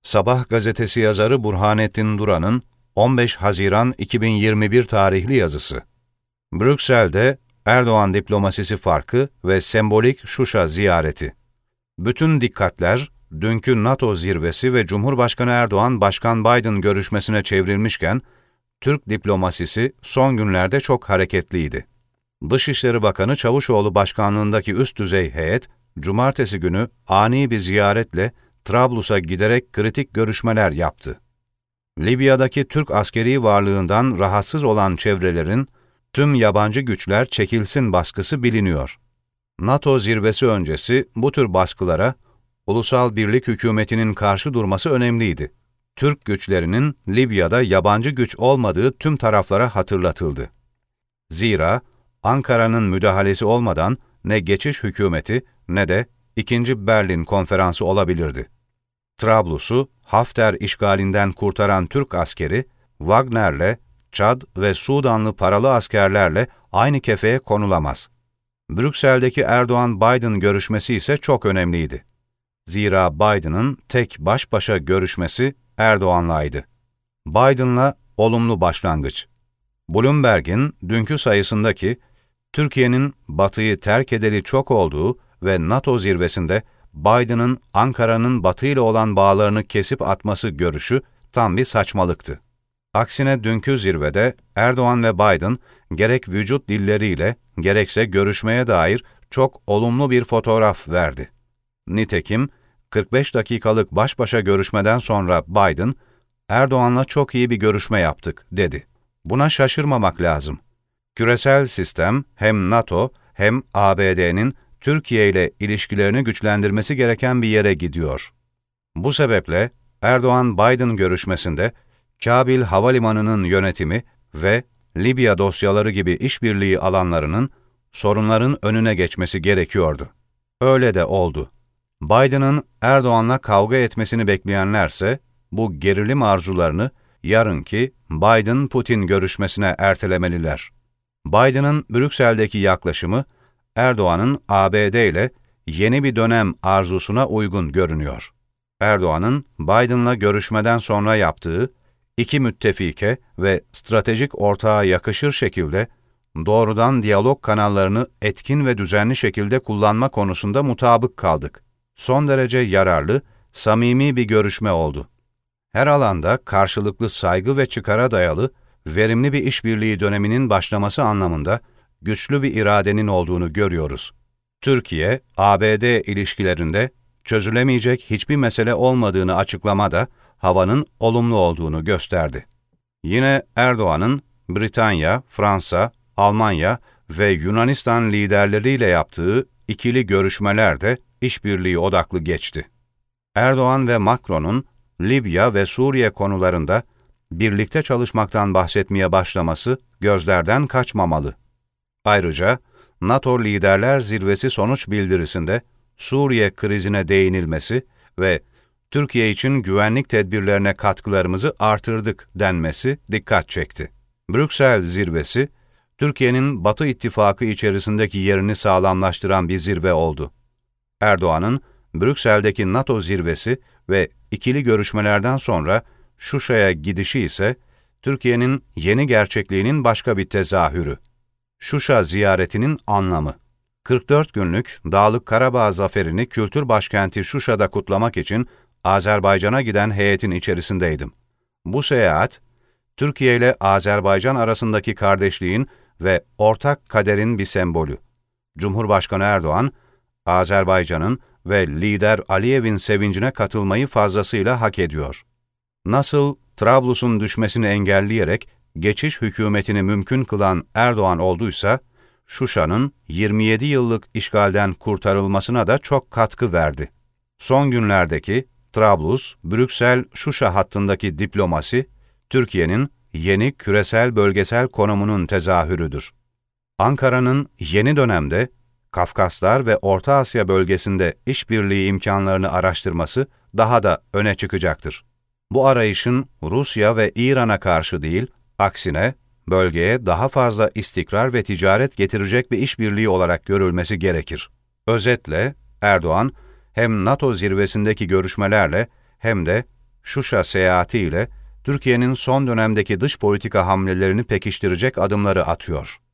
Sabah gazetesi yazarı Burhanettin Duran'ın 15 Haziran 2021 tarihli yazısı. Brüksel'de Erdoğan diplomasisi farkı ve sembolik Şuşa ziyareti. Bütün dikkatler dünkü NATO zirvesi ve Cumhurbaşkanı Erdoğan Başkan Biden görüşmesine çevrilmişken, Türk diplomasisi son günlerde çok hareketliydi. Dışişleri Bakanı Çavuşoğlu başkanlığındaki üst düzey heyet, Cumartesi günü ani bir ziyaretle Trablus'a giderek kritik görüşmeler yaptı. Libya'daki Türk askeri varlığından rahatsız olan çevrelerin, tüm yabancı güçler çekilsin baskısı biliniyor. NATO zirvesi öncesi bu tür baskılara Ulusal Birlik Hükümeti'nin karşı durması önemliydi. Türk güçlerinin Libya'da yabancı güç olmadığı tüm taraflara hatırlatıldı. Zira Ankara'nın müdahalesi olmadan ne geçiş hükümeti ne de 2. Berlin Konferansı olabilirdi. Trablus'u Hafter işgalinden kurtaran Türk askeri, Wagner'le, Çad ve Sudanlı paralı askerlerle aynı kefeye konulamaz. Brüksel'deki Erdoğan-Biden görüşmesi ise çok önemliydi. Zira Biden'ın tek baş başa görüşmesi Erdoğan'laydı. Biden'la olumlu başlangıç. Bloomberg'in dünkü sayısındaki Türkiye'nin Batı'yı terk edeli çok olduğu ve NATO zirvesinde Biden'ın Ankara'nın Batı ile olan bağlarını kesip atması görüşü tam bir saçmalıktı. Aksine dünkü zirvede Erdoğan ve Biden gerek vücut dilleriyle gerekse görüşmeye dair çok olumlu bir fotoğraf verdi. Nitekim 45 dakikalık baş başa görüşmeden sonra Biden, Erdoğan'la çok iyi bir görüşme yaptık dedi. Buna şaşırmamak lazım. Küresel sistem hem NATO hem ABD'nin Türkiye ile ilişkilerini güçlendirmesi gereken bir yere gidiyor. Bu sebeple Erdoğan-Biden görüşmesinde Kabil Havalimanı'nın yönetimi ve Libya dosyaları gibi işbirliği alanlarının sorunların önüne geçmesi gerekiyordu. Öyle de oldu. Biden'ın Erdoğan'la kavga etmesini bekleyenlerse bu gerilim arzularını yarınki Biden-Putin görüşmesine ertelemeliler. Biden'ın Brüksel'deki yaklaşımı Erdoğan'ın ABD ile yeni bir dönem arzusuna uygun görünüyor. Erdoğan'ın Biden'la görüşmeden sonra yaptığı iki müttefike ve stratejik ortağa yakışır şekilde doğrudan diyalog kanallarını etkin ve düzenli şekilde kullanma konusunda mutabık kaldık. Son derece yararlı, samimi bir görüşme oldu. Her alanda karşılıklı saygı ve çıkara dayalı, verimli bir işbirliği döneminin başlaması anlamında güçlü bir iradenin olduğunu görüyoruz. Türkiye, ABD ilişkilerinde çözülemeyecek hiçbir mesele olmadığını açıklamada havanın olumlu olduğunu gösterdi. Yine Erdoğan'ın Britanya, Fransa, Almanya ve Yunanistan liderleriyle yaptığı ikili görüşmeler de işbirliği odaklı geçti. Erdoğan ve Macron'un Libya ve Suriye konularında birlikte çalışmaktan bahsetmeye başlaması gözlerden kaçmamalı. Ayrıca NATO Liderler Zirvesi sonuç bildirisinde Suriye krizine değinilmesi ve Türkiye için güvenlik tedbirlerine katkılarımızı artırdık denmesi dikkat çekti. Brüksel zirvesi, Türkiye'nin Batı İttifakı içerisindeki yerini sağlamlaştıran bir zirve oldu. Erdoğan'ın Brüksel'deki NATO zirvesi ve ikili görüşmelerden sonra Şuşa'ya gidişi ise Türkiye'nin yeni gerçekliğinin başka bir tezahürü. Şuşa ziyaretinin anlamı. 44 günlük Dağlık Karabağ zaferini kültür başkenti Şuşa'da kutlamak için Azerbaycan'a giden heyetin içerisindeydim. Bu seyahat, Türkiye ile Azerbaycan arasındaki kardeşliğin ve ortak kaderin bir sembolü. Cumhurbaşkanı Erdoğan, Azerbaycan'ın ve lider Aliyev'in sevincine katılmayı fazlasıyla hak ediyor. Nasıl Trablus'un düşmesini engelleyerek geçiş hükümetini mümkün kılan Erdoğan olduysa, Şuşa'nın 27 yıllık işgalden kurtarılmasına da çok katkı verdi. Son günlerdeki Trablus-Brüksel-Şuşa hattındaki diplomasi, Türkiye'nin yeni küresel bölgesel konumunun tezahürüdür. Ankara'nın yeni dönemde Kafkaslar ve Orta Asya bölgesinde işbirliği imkanlarını araştırması daha da öne çıkacaktır. Bu arayışın Rusya ve İran'a karşı değil, aksine bölgeye daha fazla istikrar ve ticaret getirecek bir işbirliği olarak görülmesi gerekir. Özetle, Erdoğan, hem NATO zirvesindeki görüşmelerle hem de Şuşa seyahati ile Türkiye'nin son dönemdeki dış politika hamlelerini pekiştirecek adımları atıyor.